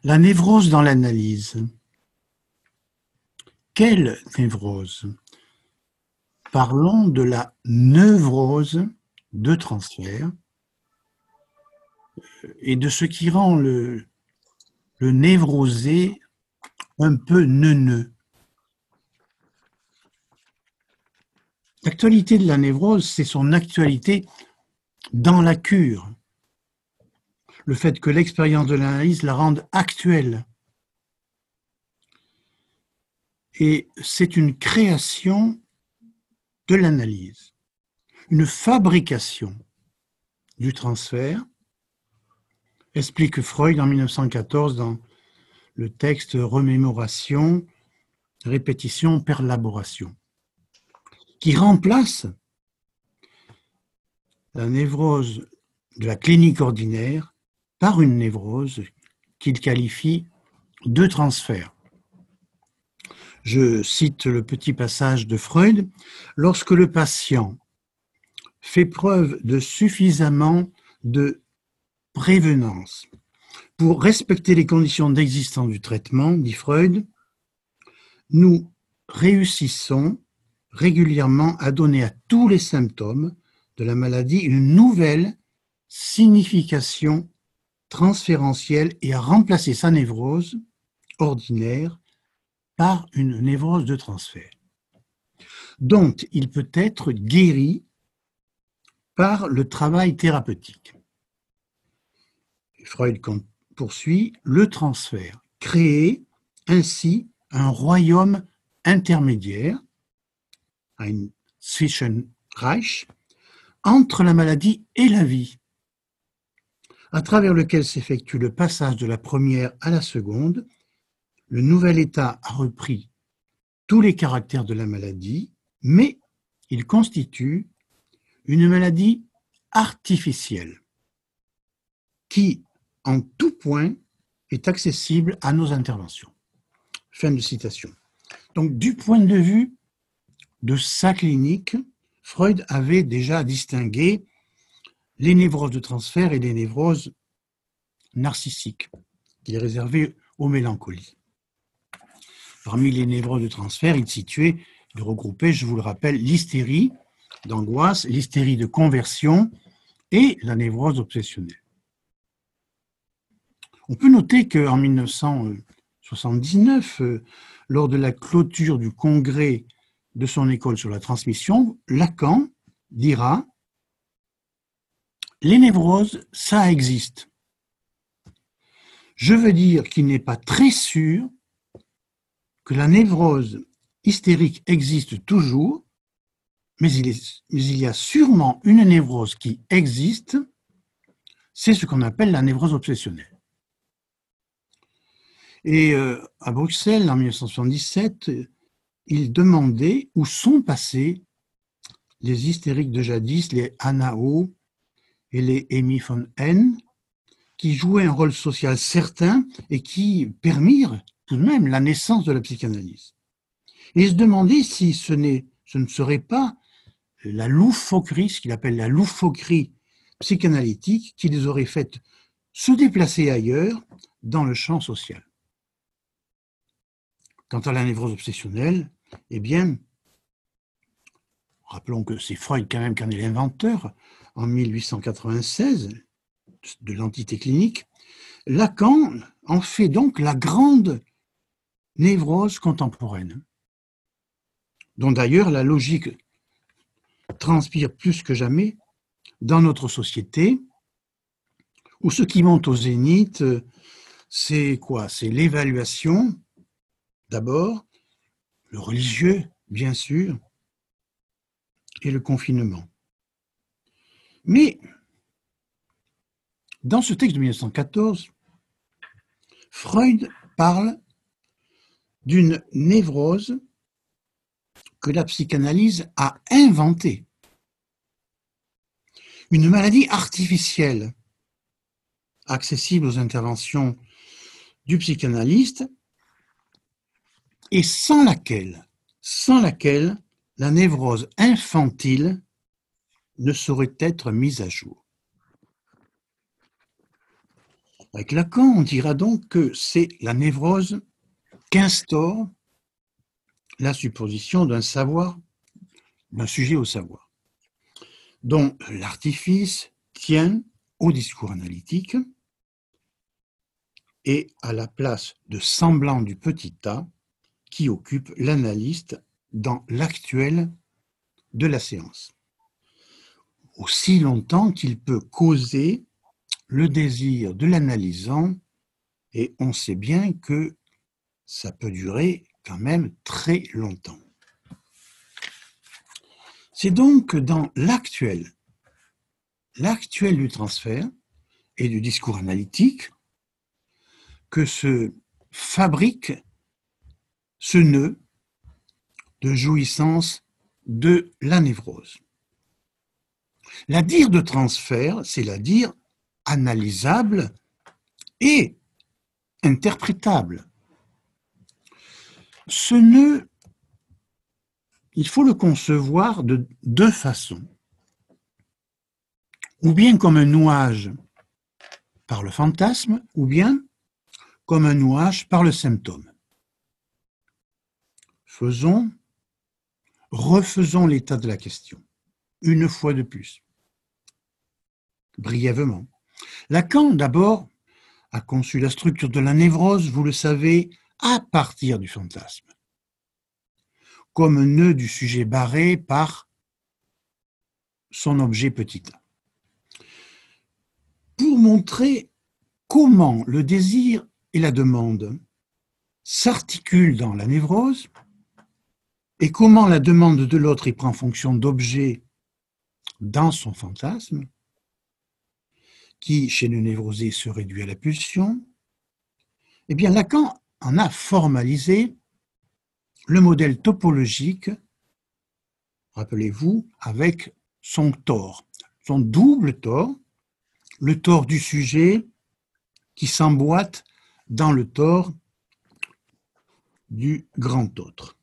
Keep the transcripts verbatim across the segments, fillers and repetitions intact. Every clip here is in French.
La névrose dans l'analyse. Quelle névrose? Parlons de la neuvrose de transfert et de ce qui rend le, le névrosé un peu neuneux. L'actualité de la névrose, c'est son actualité dans la cure. Le fait que l'expérience de l'analyse la rende actuelle. Et c'est une création de l'analyse, une fabrication du transfert, explique Freud en mille neuf cent quatorze dans le texte Remémoration, répétition, perlaboration, qui remplace la névrose de la clinique ordinaire par une névrose qu'il qualifie de transfert. Je cite le petit passage de Freud. Lorsque le patient fait preuve de suffisamment de prévenance pour respecter les conditions d'existence du traitement, dit Freud, nous réussissons régulièrement à donner à tous les symptômes de la maladie une nouvelle signification transférentielle et à remplacer sa névrose ordinaire par une névrose de transfert, dont il peut être guéri par le travail thérapeutique. Freud poursuit le transfert, créer ainsi un royaume intermédiaire, ein Zwischenreich, entre la maladie et la vie, à travers lequel s'effectue le passage de la première à la seconde. Le nouvel état a repris tous les caractères de la maladie, mais il constitue une maladie artificielle qui, en tout point, est accessible à nos interventions. Fin de citation. Donc, du point de vue de sa clinique, Freud avait déjà distingué les névroses de transfert et les névroses narcissiques, qu'il réservait aux mélancolies. Parmi les névroses de transfert, il situait, il regroupait, je vous le rappelle, l'hystérie d'angoisse, l'hystérie de conversion et la névrose obsessionnelle. On peut noter qu'en mille neuf cent soixante-dix-neuf, lors de la clôture du congrès de son école sur la transmission, Lacan dira « Les névroses, ça existe. Je veux dire qu'il n'est pas très sûr que la névrose hystérique existe toujours, mais il, est, mais il y a sûrement une névrose qui existe, c'est ce qu'on appelle la névrose obsessionnelle. » Et euh, à Bruxelles, en mille neuf cent soixante-dix-sept, il demandait où sont passés les hystériques de jadis, les Anna O et les Amy von N, qui jouaient un rôle social certain et qui permirent tout de même la naissance de la psychanalyse. Et il se demandait si ce, n'est, ce ne serait pas la loufoquerie, ce qu'il appelle la loufoquerie psychanalytique, qui les aurait fait se déplacer ailleurs dans le champ social. Quant à la névrose obsessionnelle, eh bien, rappelons que c'est Freud quand même qui en est l'inventeur, en mille huit cent quatre-vingt-seize, de l'entité clinique, Lacan en fait donc la grande névrose contemporaine, dont d'ailleurs la logique transpire plus que jamais dans notre société, où ce qui monte au zénith, c'est quoi? C'est l'évaluation, d'abord, le religieux, bien sûr, et le confinement. Mais, dans ce texte de mille neuf cent quatorze, Freud parle d'une névrose que la psychanalyse a inventée. Une maladie artificielle, accessible aux interventions du psychanalyste, et sans laquelle, sans laquelle la névrose infantile ne saurait être mise à jour. Avec Lacan, on dira donc que c'est la névrose qu'instaure la supposition d'un savoir, d'un sujet au savoir, dont l'artifice tient au discours analytique et à la place de semblant du petit a qui occupe l'analyste dans l'actuel de la séance, aussi longtemps qu'il peut causer le désir de l'analysant, et on sait bien que ça peut durer quand même très longtemps. C'est donc dans l'actuel, l'actuel du transfert et du discours analytique que se fabrique ce nœud de jouissance de la névrose. La dire de transfert, c'est la dire analysable et interprétable. Ce nœud, il faut le concevoir de deux façons. Ou bien comme un nouage par le fantasme, ou bien comme un nouage par le symptôme. Faisons, refaisons l'état de la question, une fois de plus, brièvement. Lacan, d'abord, a conçu la structure de la névrose, vous le savez, à partir du fantasme, comme nœud du sujet barré par son objet petit a. Pour montrer comment le désir et la demande s'articulent dans la névrose et comment la demande de l'autre y prend fonction d'objet dans son fantasme, qui, chez le névrosé, se réduit à la pulsion, eh bien Lacan en a formalisé le modèle topologique, rappelez-vous, avec son tore, son double tore, le tore du sujet qui s'emboîte dans le tore du grand autre.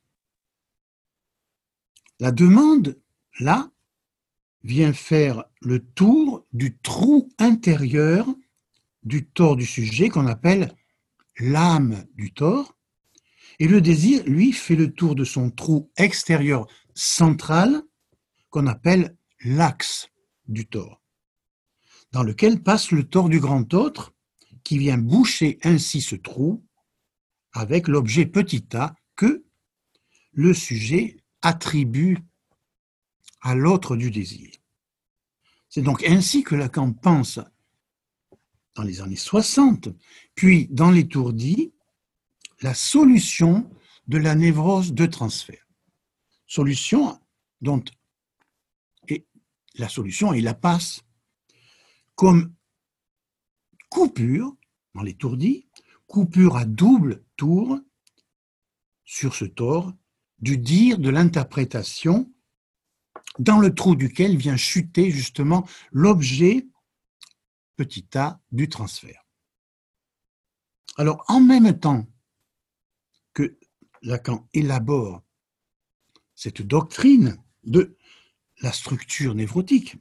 La demande, là, vient faire le tour du trou intérieur du tore du sujet qu'on appelle l'âme du tore, et le désir, lui, fait le tour de son trou extérieur central qu'on appelle l'axe du tore, dans lequel passe le tore du grand autre qui vient boucher ainsi ce trou avec l'objet petit a que le sujet attribue à l'autre du désir. C'est donc ainsi que Lacan pense dans les années soixante, puis dans l'étourdi, la solution de la névrose de transfert. Solution dont et la solution est la passe comme coupure, dans l'étourdi, coupure à double tour sur ce tore du dire de l'interprétation dans le trou duquel vient chuter justement l'objet petit a du transfert. Alors, en même temps que Lacan élabore cette doctrine de la structure névrotique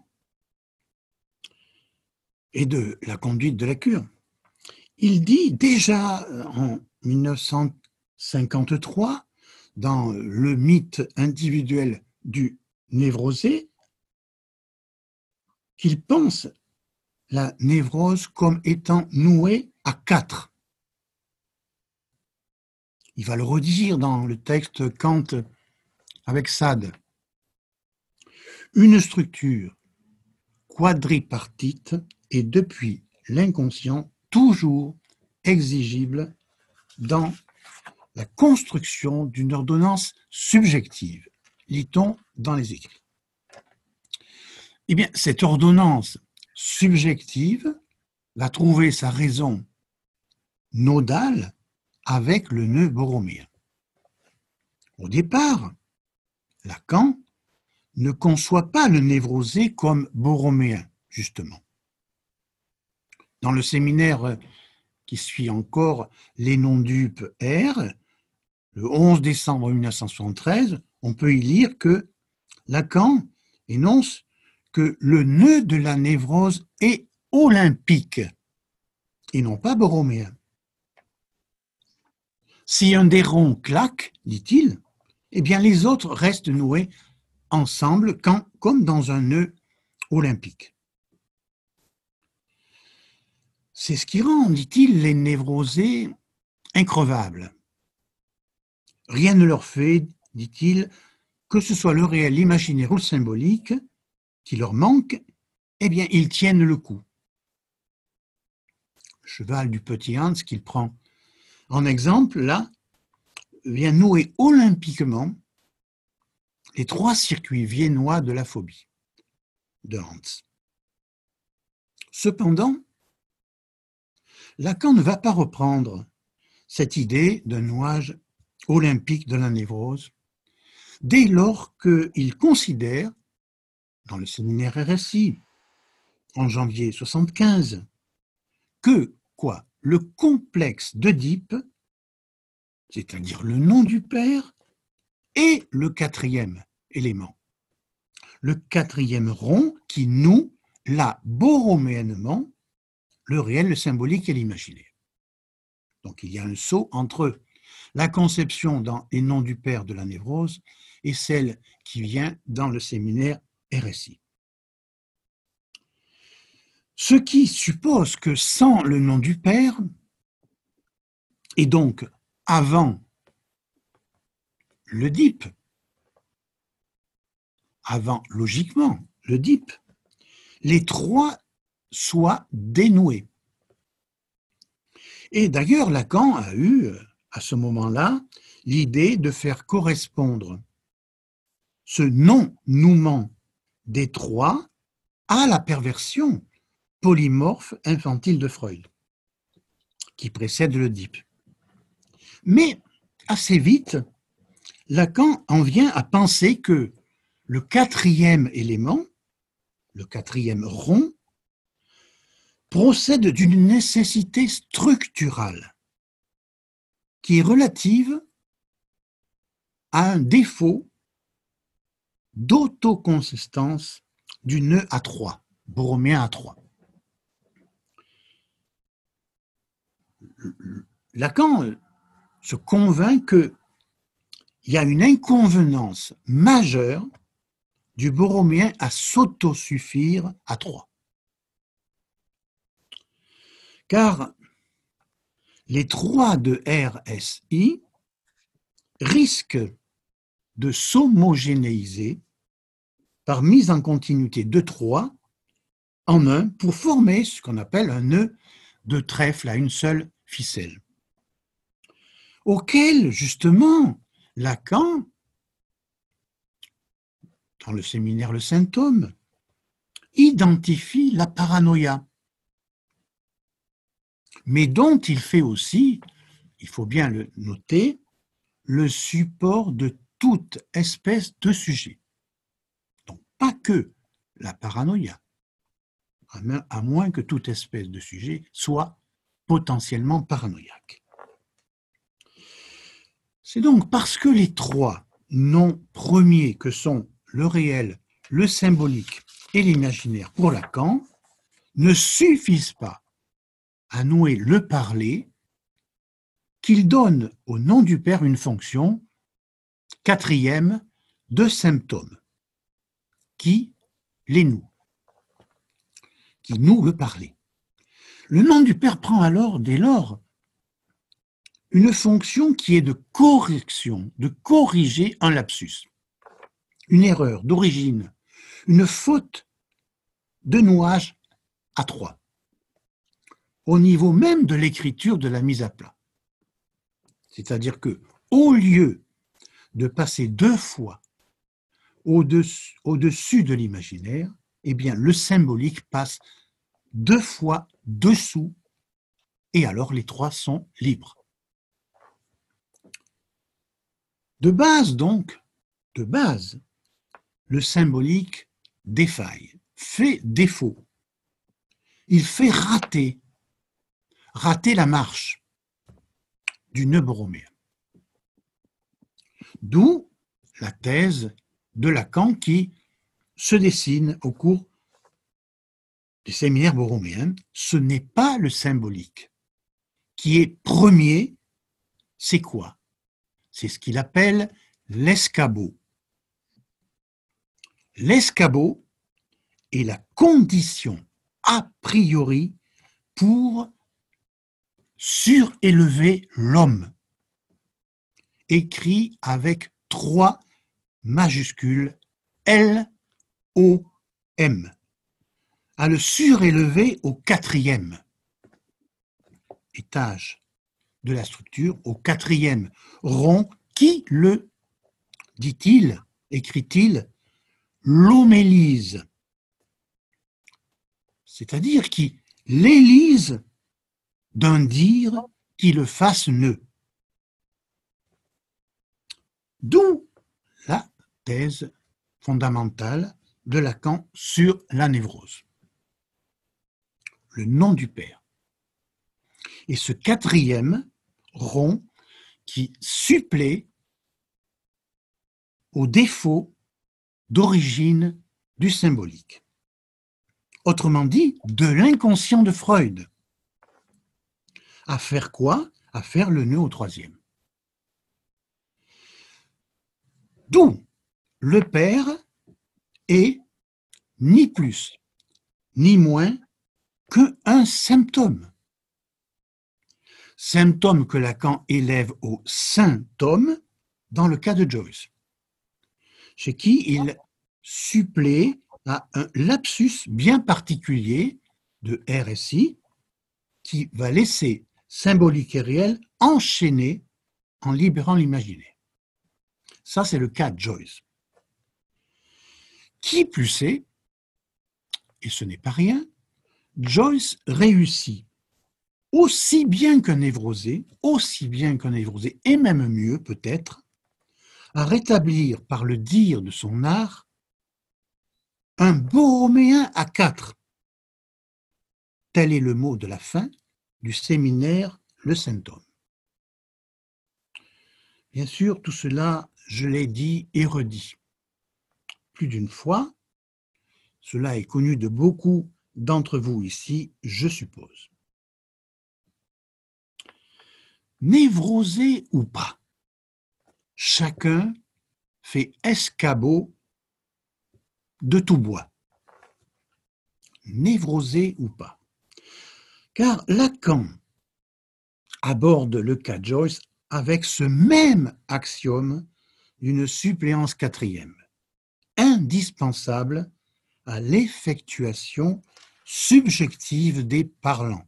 et de la conduite de la cure, il dit déjà en mille neuf cent cinquante-trois, dans le mythe individuel du névrosé, qu'il pense la névrose comme étant nouée à quatre. Il va le redire dans le texte Kant avec Sade. Une structure quadripartite est depuis l'inconscient toujours exigible dans la construction d'une ordonnance subjective, lit-on dans les écrits. Eh bien, cette ordonnance subjective va trouver sa raison nodale avec le nœud borroméen. Au départ, Lacan ne conçoit pas le névrosé comme borroméen, justement. Dans le séminaire qui suit encore les non-dupes R, le onze décembre mille neuf cent soixante-treize, on peut y lire que Lacan énonce que le nœud de la névrose est olympique, et non pas borroméen. Si un des ronds claque, dit-il, eh bien les autres restent noués ensemble quand, comme dans un nœud olympique. C'est ce qui rend, dit-il, les névrosés increvables. Rien ne leur fait, dit-il, que ce soit le réel, l'imaginaire ou le symbolique qui leur manque, eh bien ils tiennent le coup. Le cheval du petit Hans qu'il prend en exemple, là, vient nouer olympiquement les trois circuits viennois de la phobie de Hans. Cependant, Lacan ne va pas reprendre cette idée d'un nouage olympique de la névrose dès lors qu'il considère, dans le séminaire R S I, en janvier soixante-quinze, que quoi, le complexe d'Oedipe, c'est-à-dire le nom du père, est le quatrième élément. Le quatrième rond qui noue là borroméennement le réel, le symbolique et l'imaginaire. Donc il y a un saut entre la conception dans les noms du père de la névrose et celle qui vient dans le séminaire R S I. Ce qui suppose que sans le nom du père, et donc avant l'Oedipe, avant logiquement l'Oedipe, les trois soient dénoués. Et d'ailleurs, Lacan a eu, à ce moment-là, l'idée de faire correspondre ce non-nouement des trois à la perversion polymorphe infantile de Freud, qui précède l'Oedipe. Mais assez vite, Lacan en vient à penser que le quatrième élément, le quatrième rond, procède d'une nécessité structurale qui est relative à un défaut d'autoconsistance du nœud à trois, borroméen à trois. Lacan se convainc qu'il y a une inconvenance majeure du borroméen à s'autosuffire à trois. Car les trois de R S I risquent de s'homogénéiser par mise en continuité de trois en un pour former ce qu'on appelle un nœud de trèfle à une seule ficelle, auquel justement Lacan, dans le séminaire Le Symptôme, identifie la paranoïa, mais dont il fait aussi, il faut bien le noter, le support de toute espèce de sujet. Donc pas que la paranoïa, à moins que toute espèce de sujet soit potentiellement paranoïaque. C'est donc parce que les trois noms premiers que sont le réel, le symbolique et l'imaginaire pour Lacan ne suffisent pas à nouer le parler qu'il donne au nom du père une fonction quatrième de symptôme qui les noue, qui noue le parler. Le nom du père prend alors, dès lors, une fonction qui est de correction, de corriger un lapsus, une erreur d'origine, une faute de nouage à trois, au niveau même de l'écriture de la mise à plat. C'est-à-dire que, au lieu de passer deux fois au-dessus, au-dessus de l'imaginaire, eh bien, le symbolique passe deux fois dessous, et alors les trois sont libres. De base donc, de base, le symbolique défaille, fait défaut. Il fait rater, rater la marche du nœud borroméen. D'où la thèse de Lacan qui se dessine au cours des séminaires borroméens, ce n'est pas le symbolique. Qui est premier, c'est quoi? C'est ce qu'il appelle l'escabeau. L'escabeau est la condition a priori pour surélever l'homme, écrit avec trois majuscules L O M, à le surélever au quatrième étage de la structure, au quatrième rond, qui le, dit-il, écrit-il, l'homélise, c'est-à-dire qui l'élise d'un dire qui le fasse nœud. D'où la thèse fondamentale de Lacan sur la névrose. Le nom du père. Et ce quatrième rond qui supplée au défaut d'origine du symbolique. Autrement dit, de l'inconscient de Freud. À faire quoi? À faire le nœud au troisième. D'où le père est ni plus ni moins qu'un symptôme. Symptôme que Lacan élève au symptôme dans le cas de Joyce, chez qui il supplée à un lapsus bien particulier de R S I qui va laisser symbolique et réel enchaîner en libérant l'imaginaire. Ça, c'est le cas de Joyce. Qui plus est, et ce n'est pas rien, Joyce réussit aussi bien qu'un névrosé, aussi bien qu'un névrosé, et même mieux peut-être, à rétablir par le dire de son art un borroméen à quatre. Tel est le mot de la fin du séminaire Le Symptôme. Bien sûr, tout cela, je l'ai dit et redit plus d'une fois. Cela est connu de beaucoup d'entre vous ici, je suppose. Névrosé ou pas, chacun fait escabeau de tout bois. Névrosé ou pas. Car Lacan aborde le cas de Joyce avec ce même axiome d'une suppléance quatrième, indispensable à l'effectuation subjective des parlants.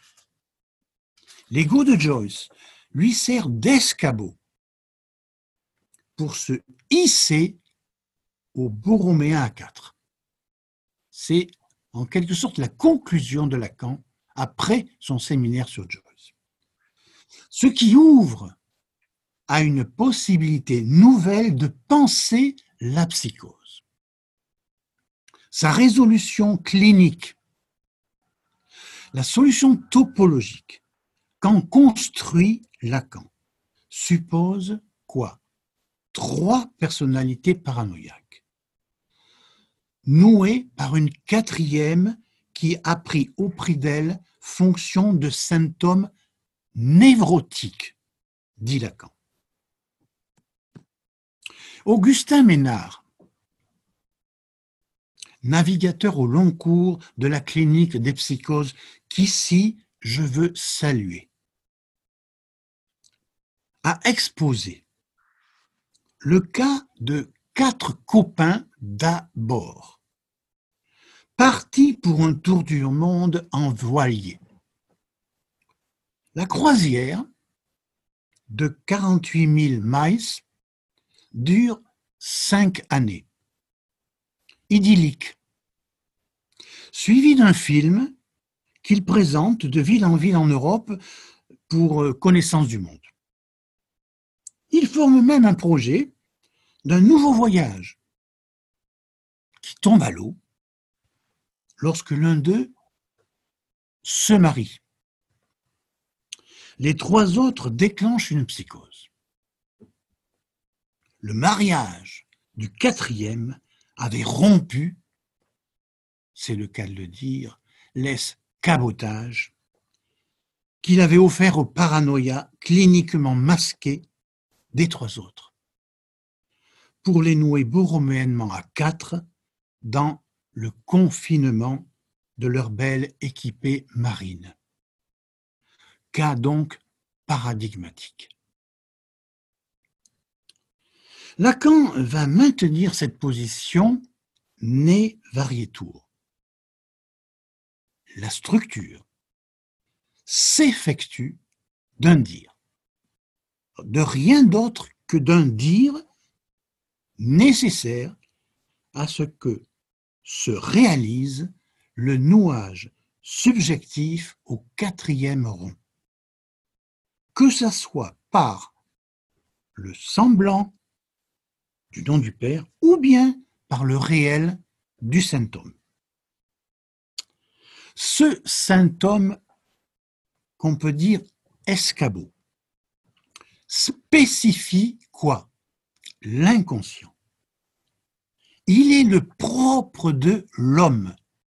L'ego de Joyce lui sert d'escabeau pour se hisser au borroméen à quatre. C'est en quelque sorte la conclusion de Lacan après son séminaire sur Joyce. Ce qui ouvre à une possibilité nouvelle de penser la psychose. Sa résolution clinique, la solution topologique qu'en construit Lacan, suppose quoi? Trois personnalités paranoïaques, nouées par une quatrième qui a pris au prix d'elle fonction de symptômes névrotiques, dit Lacan. Augustin Ménard, navigateur au long cours de la clinique des psychoses, qu'ici je veux saluer, a exposé le cas de quatre copains d'abord, partis pour un tour du monde en voilier. La croisière de quarante-huit mille miles dure cinq années, idyllique, suivi d'un film qu'il présente de ville en ville en Europe pour connaissance du monde. Ils forment même un projet d'un nouveau voyage qui tombe à l'eau lorsque l'un d'eux se marie. Les trois autres déclenchent une psychose. Le mariage du quatrième avait rompu, c'est le cas de le dire, l'escabotage qu'il avait offert au paranoïa cliniquement masqué des trois autres, pour les nouer borroméennement à quatre dans le confinement de leur belle équipée marine. Cas donc paradigmatique. Lacan va maintenir cette position ne varietur. La structure s'effectue d'un dire, de rien d'autre que d'un dire nécessaire à ce que se réalise le nouage subjectif au quatrième rond, que ce soit par le semblant du nom du Père ou bien par le réel du saint homme. Ce saint homme qu'on peut dire escabeau spécifie quoi? L'inconscient. Il est le propre de l'homme,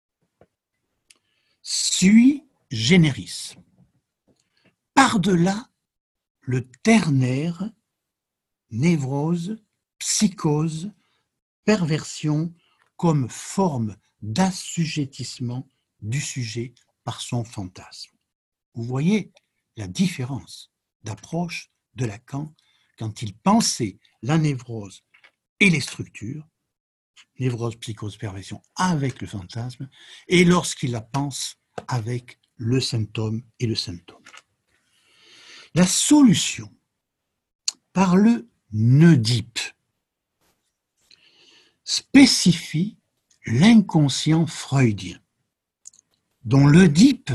sui generis, par-delà le ternaire, névrose, psychose, perversion comme forme d'assujettissement du sujet par son fantasme. Vous voyez la différence d'approche de Lacan quand il pensait la névrose et les structures, névrose, psychose, perversion avec le fantasme, et lorsqu'il la pense avec le symptôme et le symptôme. La solution par le Oedipe spécifie l'inconscient freudien, dont l'Oedipe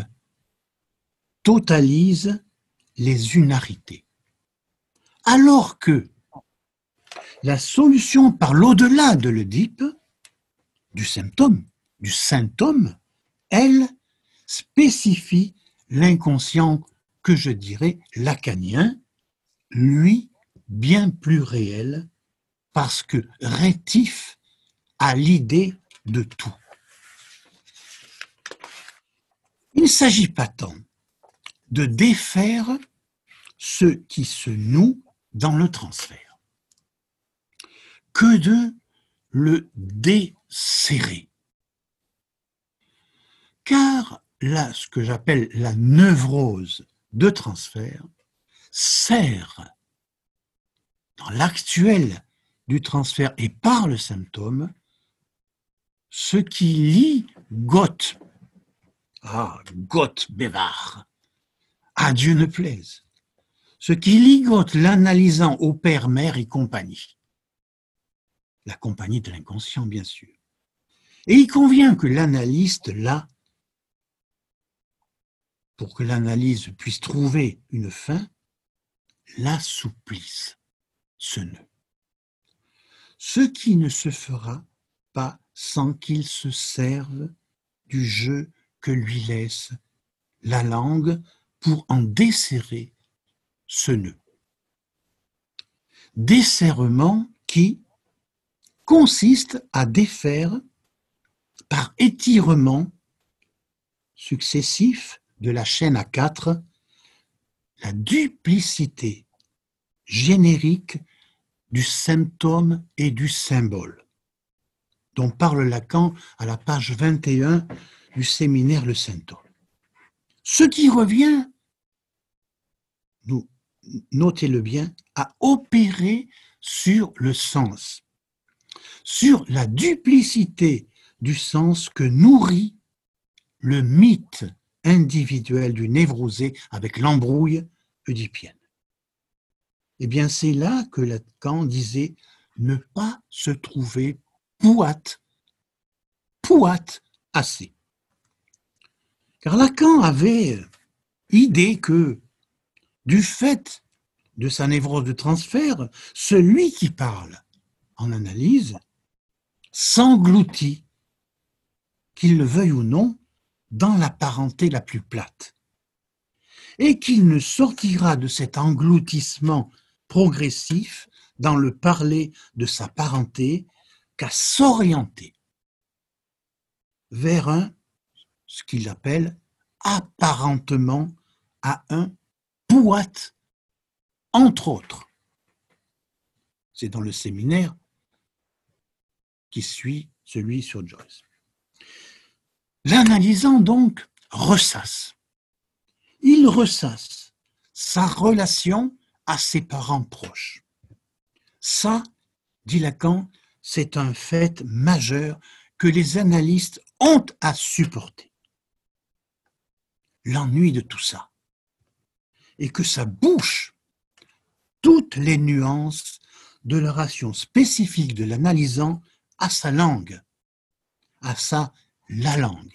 totalise les unarités. Alors que la solution par l'au-delà de l'Oedipe, du symptôme, du symptôme, elle spécifie l'inconscient que je dirais lacanien, lui bien plus réel, parce que rétif à l'idée de tout. Il ne s'agit pas tant de défaire ce qui se noue dans le transfert que de le desserrer. Car là, ce que j'appelle la névrose de transfert sert dans l'actuel du transfert et par le symptôme ce qui lie Gott, ah, Gott bewahre, à Dieu ne plaise, ce qui lie Gott l'analysant au père, mère et compagnie, la compagnie de l'inconscient bien sûr. Et il convient que l'analyste, là, pour que l'analyse puisse trouver une fin, l'assouplisse, ce nœud. Ce qui ne se fera pas sans qu'il se serve du jeu que lui laisse la langue pour en desserrer ce nœud. Desserrement qui consiste à défaire par étirement successif de la chaîne à quatre la duplicité générique du symptôme et du symbole, dont parle Lacan à la page vingt et un du séminaire Le Symptôme. Ce qui revient, nous, notez-le bien, à opérer sur le sens, sur la duplicité du sens que nourrit le mythe individuel du névrosé avec l'embrouille oedipienne. Eh bien, c'est là que Lacan disait ne pas se trouver pouate, pouate assez. Car Lacan avait idée que, du fait de sa névrose de transfert, celui qui parle en analyse s'engloutit, qu'il le veuille ou non, dans la parenté la plus plate, et qu'il ne sortira de cet engloutissement progressif dans le parler de sa parenté qu'à s'orienter vers un ce qu'il appelle apparentement à un pouat, entre autres. C'est dans le séminaire qui suit celui sur Joyce. L'analysant donc ressasse. Il ressasse sa relation à ses parents proches. Ça, dit Lacan, c'est un fait majeur que les analystes ont à supporter. L'ennui de tout ça est que ça bouche toutes les nuances de la relation spécifique de l'analysant à sa langue, à sa la langue.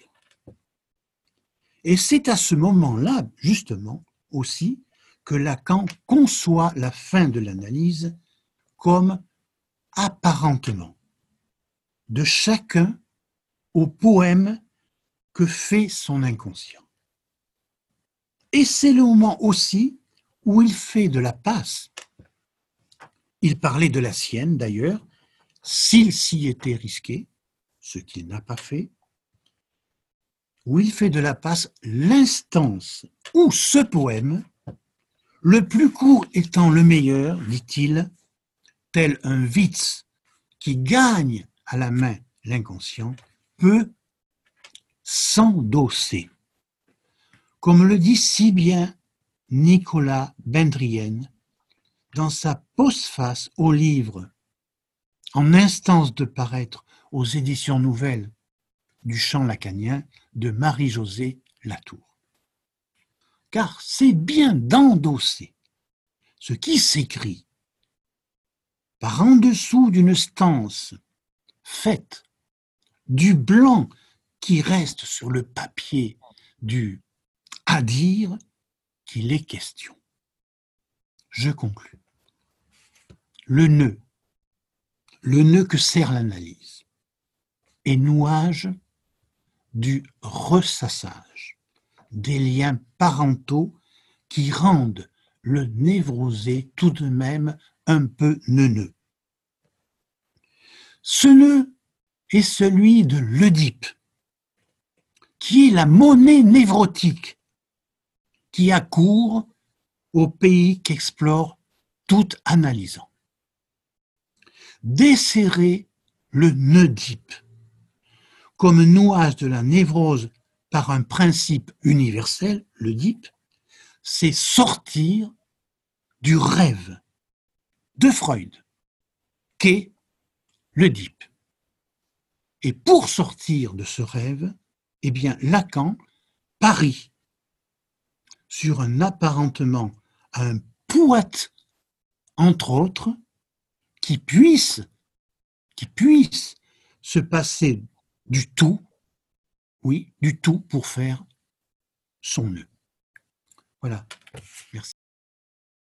Et c'est à ce moment-là, justement, aussi, que Lacan conçoit la fin de l'analyse comme apparentement de chacun au poème que fait son inconscient. Et c'est le moment aussi où il fait de la passe. Il parlait de la sienne d'ailleurs, s'il s'y était risqué, ce qu'il n'a pas fait, où il fait de la passe l'instance où ce poème, le plus court étant le meilleur, dit-il, tel un Witz qui gagne à la main l'inconscient, peut s'endosser. Comme le dit si bien Nicolas Bendrien dans sa postface au livre en instance de paraître aux éditions nouvelles du Champ lacanien de Marie-Josée Latour. Car c'est bien d'endosser ce qui s'écrit par en dessous d'une stance faite du blanc qui reste sur le papier du à dire qu'il est question. Je conclus. Le nœud, le nœud que sert l'analyse, est nouage du ressassage, des liens parentaux qui rendent le névrosé tout de même un peu neuneux. Ce nœud est celui de l'Œdipe, qui est la monnaie névrotique qui accourt au pays qu'explore tout analysant. Desserrer le Nœudipe comme nouage de la névrose par un principe universel, l'Œdipe, c'est sortir du rêve de Freud, qu'est l'Œdipe. Et pour sortir de ce rêve, eh bien, Lacan parie sur un apparentement à un pouat, entre autres, qui puisse, qui puisse se passer du tout, oui, du tout pour faire son nœud. Voilà, merci.